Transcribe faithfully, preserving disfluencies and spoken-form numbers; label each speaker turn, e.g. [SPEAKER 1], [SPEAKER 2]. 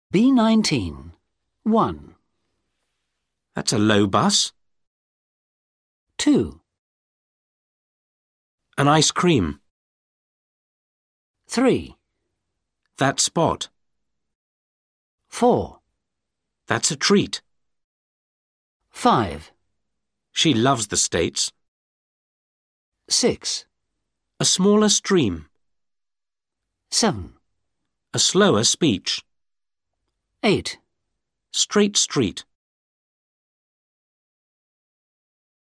[SPEAKER 1] B nineteen. one.
[SPEAKER 2] That's a low bus.
[SPEAKER 1] two.
[SPEAKER 2] An ice cream.
[SPEAKER 1] three.
[SPEAKER 2] That spot.
[SPEAKER 1] four.
[SPEAKER 2] That's a treat.
[SPEAKER 1] five.
[SPEAKER 2] She loves the States.
[SPEAKER 1] six.
[SPEAKER 2] A smaller stream.
[SPEAKER 1] seven.
[SPEAKER 2] A slower speech.
[SPEAKER 1] eight.
[SPEAKER 2] Straight street.